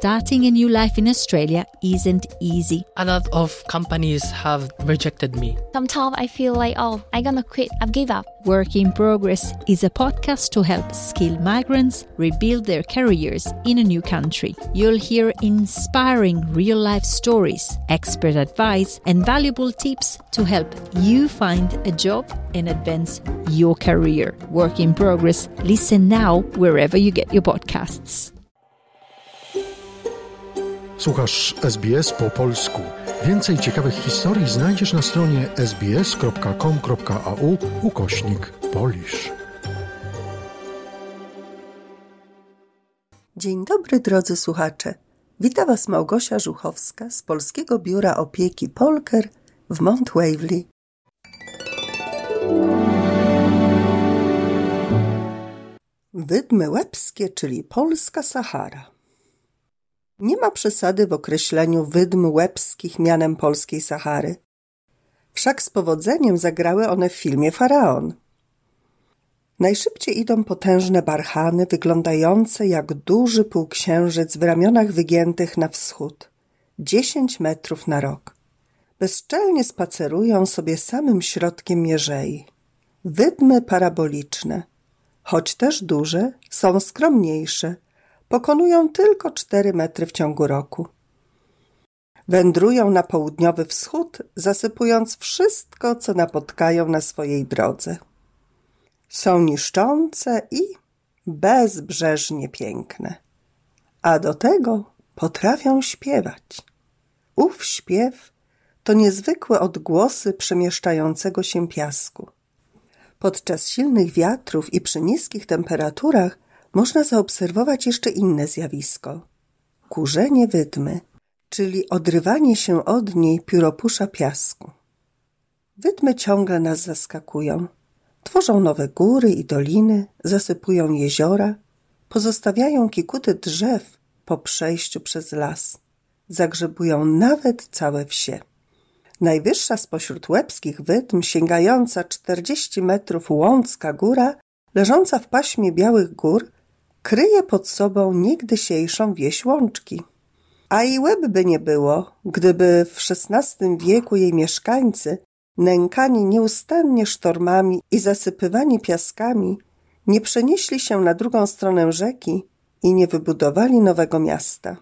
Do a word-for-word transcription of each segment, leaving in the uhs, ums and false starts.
starting a new life in Australia isn't easy. A lot of companies have rejected me. Sometimes I feel like, oh, I'm gonna quit, I've give up. Work in Progress is a podcast to help skilled migrants rebuild their careers in a new country. You'll hear inspiring real-life stories, expert advice, and valuable tips to help you find a job and advance your career. Work in Progress. Listen now wherever you get your podcasts. Słuchasz S B S po polsku. Więcej ciekawych historii znajdziesz na stronie sbs.com.au ukośnik Polish. Dzień dobry, drodzy słuchacze. Wita Was Małgosia Żuchowska z Polskiego Biura Opieki Polker w Mount Waverly. Wydmy łebskie, czyli polska Sahara. Nie ma przesady w określeniu wydm łebskich mianem polskiej Sahary. Wszak z powodzeniem zagrały one w filmie Faraon. Najszybciej idą potężne barchany, wyglądające jak duży półksiężyc w ramionach wygiętych na wschód. Dziesięć metrów na rok. Bezczelnie spacerują sobie samym środkiem mierzei. Wydmy paraboliczne. Choć też duże, są skromniejsze. Pokonują tylko cztery metry w ciągu roku. Wędrują na południowy wschód, zasypując wszystko, co napotkają na swojej drodze. Są niszczące i bezbrzeżnie piękne. A do tego potrafią śpiewać. Ów śpiew to niezwykłe odgłosy przemieszczającego się piasku. Podczas silnych wiatrów i przy niskich temperaturach można zaobserwować jeszcze inne zjawisko. Kurzenie wydmy, czyli odrywanie się od niej pióropusza piasku. Wydmy ciągle nas zaskakują. Tworzą nowe góry i doliny, zasypują jeziora, pozostawiają kikuty drzew po przejściu przez las. Zagrzebują nawet całe wsie. Najwyższa spośród łebskich wydm, sięgająca czterdzieści metrów Łącka Góra, leżąca w paśmie Białych Gór, kryje pod sobą niegdysiejszą wieś Łączki. A i łeb by nie było, gdyby w szesnastym wieku jej mieszkańcy, nękani nieustannie sztormami i zasypywani piaskami, nie przenieśli się na drugą stronę rzeki i nie wybudowali nowego miasta.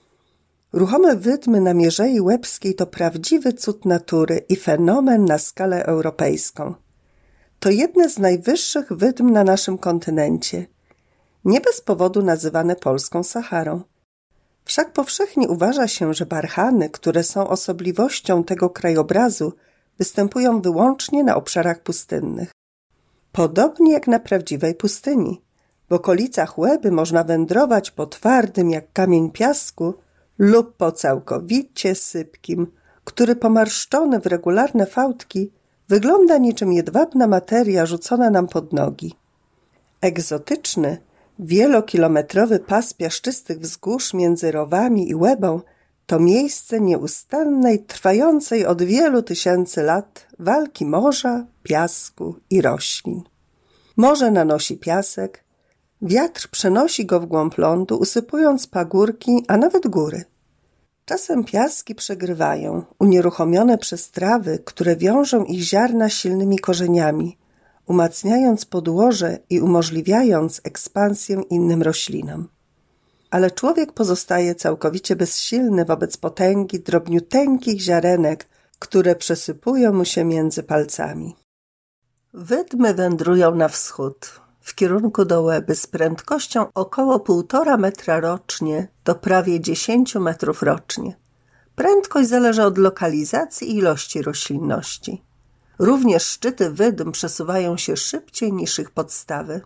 Ruchome wydmy na Mierzei Łebskiej to prawdziwy cud natury i fenomen na skalę europejską. To jedne z najwyższych wydm na naszym kontynencie. Nie bez powodu nazywane polską Saharą. Wszak powszechnie uważa się, że barchany, które są osobliwością tego krajobrazu, występują wyłącznie na obszarach pustynnych. Podobnie jak na prawdziwej pustyni. W okolicach Łeby można wędrować po twardym jak kamień piasku lub po całkowicie sypkim, który pomarszczony w regularne fałdki wygląda niczym jedwabna materia rzucona nam pod nogi. Egzotyczny, wielokilometrowy pas piaszczystych wzgórz między Rowami i Łebą to miejsce nieustannej, trwającej od wielu tysięcy lat walki morza, piasku i roślin. Morze nanosi piasek, wiatr przenosi go w głąb lądu, usypując pagórki, a nawet góry. Czasem piaski przegrywają, unieruchomione przez trawy, które wiążą ich ziarna silnymi korzeniami, umacniając podłoże i umożliwiając ekspansję innym roślinom. Ale człowiek pozostaje całkowicie bezsilny wobec potęgi drobniuteńkich ziarenek, które przesypują mu się między palcami. Wydmy wędrują na wschód, w kierunku do Łeby z prędkością około półtora metra rocznie do prawie dziesięciu metrów rocznie. Prędkość zależy od lokalizacji i ilości roślinności. Również szczyty wydm przesuwają się szybciej niż ich podstawy.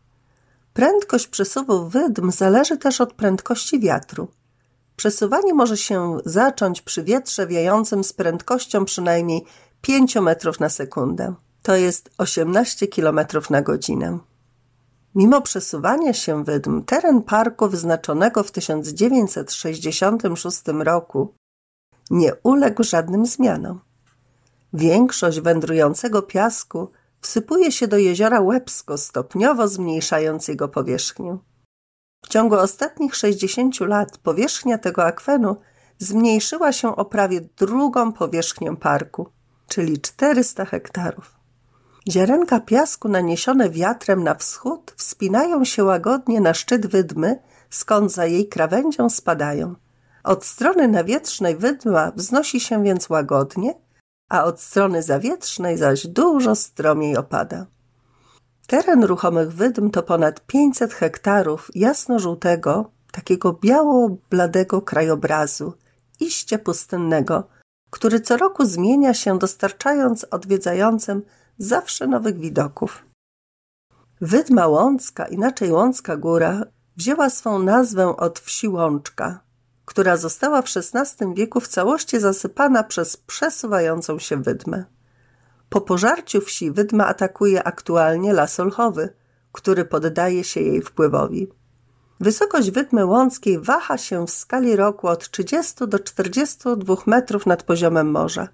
Prędkość przesuwu wydm zależy też od prędkości wiatru. Przesuwanie może się zacząć przy wietrze wiejącym z prędkością przynajmniej pięć metrów na sekundę. To jest osiemnaście kilometrów na godzinę. Mimo przesuwania się wydm, teren parku wyznaczonego w tysiąc dziewięćset sześćdziesiątym szóstym roku nie uległ żadnym zmianom. Większość wędrującego piasku wsypuje się do jeziora Łebsko, stopniowo zmniejszając jego powierzchnię. W ciągu ostatnich sześćdziesięciu lat powierzchnia tego akwenu zmniejszyła się o prawie drugą powierzchnię parku, czyli czterysta hektarów. Ziarenka piasku naniesione wiatrem na wschód wspinają się łagodnie na szczyt wydmy, skąd za jej krawędzią spadają. Od strony nawietrznej wydma wznosi się więc łagodnie, a od strony zawietrznej zaś dużo stromiej opada. Teren ruchomych wydm to ponad pięćset hektarów jasno-żółtego, takiego biało-bladego krajobrazu, iście pustynnego, który co roku zmienia się, dostarczając odwiedzającym zawsze nowych widoków. Wydma Łącka, inaczej Łącka Góra, wzięła swą nazwę od wsi Łączka, która została w szesnastym wieku w całości zasypana przez przesuwającą się wydmę. Po pożarciu wsi wydma atakuje aktualnie las olchowy, który poddaje się jej wpływowi. Wysokość wydmy łąckiej waha się w skali roku od trzydziestu do czterdziestu dwóch metrów nad poziomem morza.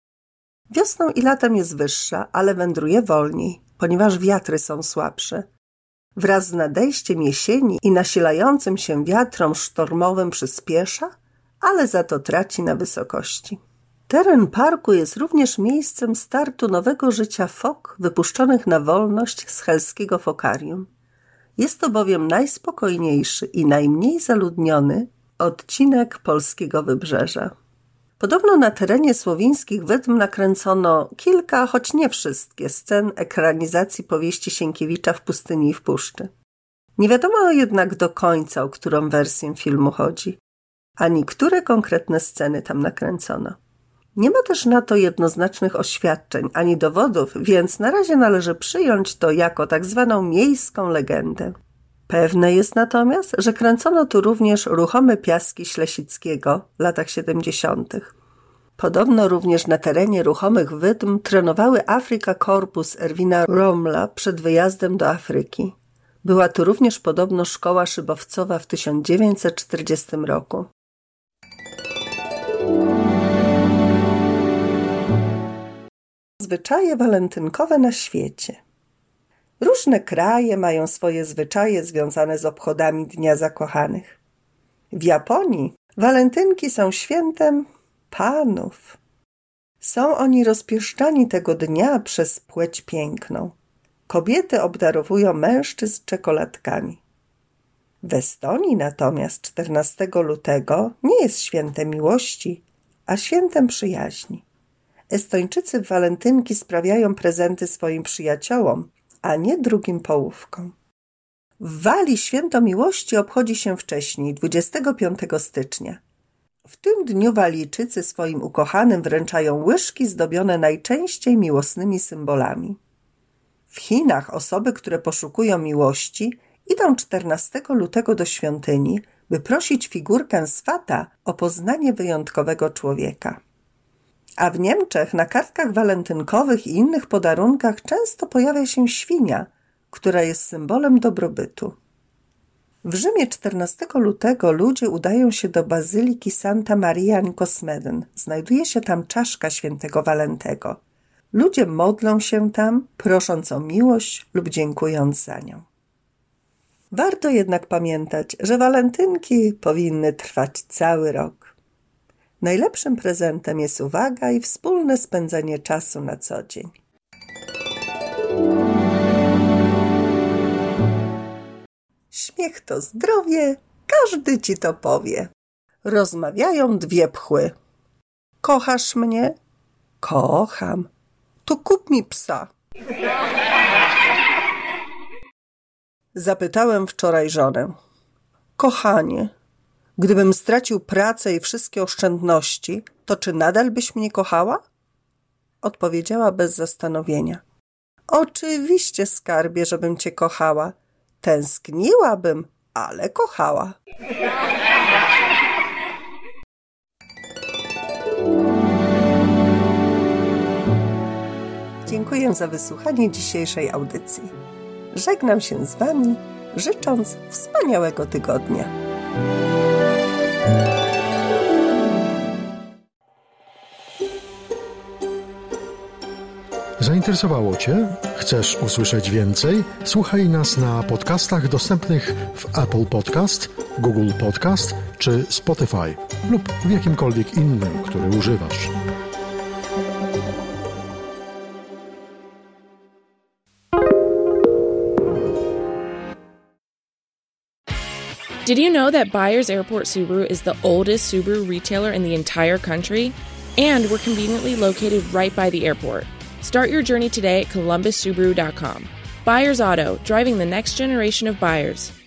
Wiosną i latem jest wyższa, ale wędruje wolniej, ponieważ wiatry są słabsze. Wraz z nadejściem jesieni i nasilającym się wiatrom sztormowym przyspiesza, ale za to traci na wysokości. Teren parku jest również miejscem startu nowego życia fok wypuszczonych na wolność z helskiego fokarium. Jest to bowiem najspokojniejszy i najmniej zaludniony odcinek polskiego wybrzeża. Podobno na terenie słowińskich wydm nakręcono kilka, choć nie wszystkie, scen ekranizacji powieści Sienkiewicza W pustyni i w puszczy. Nie wiadomo jednak do końca, o którą wersję filmu chodzi, ani które konkretne sceny tam nakręcono. Nie ma też na to jednoznacznych oświadczeń ani dowodów, więc na razie należy przyjąć to jako tak zwaną miejską legendę. Pewne jest natomiast, że kręcono tu również ruchome piaski Ślesickiego w latach siedemdziesiątych. Podobno również na terenie ruchomych wydm trenowały Afrika Korpus Erwina Rommla przed wyjazdem do Afryki. Była tu również podobno szkoła szybowcowa w tysiąc dziewięćset czterdziestym roku. Zwyczaje walentynkowe na świecie. Różne kraje mają swoje zwyczaje związane z obchodami Dnia Zakochanych. W Japonii walentynki są świętem panów. Są oni rozpieszczani tego dnia przez płeć piękną. Kobiety obdarowują mężczyzn czekoladkami. W Estonii natomiast czternastego lutego nie jest świętem miłości, a świętem przyjaźni. Estończycy w walentynki sprawiają prezenty swoim przyjaciołom, a nie drugim połówkom. W Walii święto miłości obchodzi się wcześniej, dwudziestego piątego stycznia. W tym dniu Walijczycy swoim ukochanym wręczają łyżki zdobione najczęściej miłosnymi symbolami. W Chinach osoby, które poszukują miłości, idą czternastego lutego do świątyni, by prosić figurkę swata o poznanie wyjątkowego człowieka. A w Niemczech na kartkach walentynkowych i innych podarunkach często pojawia się świnia, która jest symbolem dobrobytu. W Rzymie czternastego lutego ludzie udają się do bazyliki Santa Maria in Cosmedin. Znajduje się tam czaszka świętego Walentego. Ludzie modlą się tam, prosząc o miłość lub dziękując za nią. Warto jednak pamiętać, że walentynki powinny trwać cały rok. Najlepszym prezentem jest uwaga i wspólne spędzenie czasu na co dzień. Śmiech to zdrowie, każdy ci to powie. Rozmawiają dwie pchły. Kochasz mnie? Kocham. To kup mi psa. Zapytałem wczoraj żonę. Kochanie, gdybym stracił pracę i wszystkie oszczędności, to czy nadal byś mnie kochała? Odpowiedziała bez zastanowienia. Oczywiście, skarbie, żebym cię kochała. Tęskniłabym, ale kochała. Dziękuję za wysłuchanie dzisiejszej audycji. Żegnam się z wami, życząc wspaniałego tygodnia. Zainteresowało Cię? Chcesz usłyszeć więcej? Słuchaj nas na podcastach dostępnych w Apple Podcast, Google Podcast czy Spotify lub w jakimkolwiek innym, który używasz. Did you know that Byers Airport Subaru is the oldest Subaru retailer in the entire country? And we're conveniently located right by the airport. Start your journey today at columbus subaru dot com. Byers Auto, driving the next generation of buyers.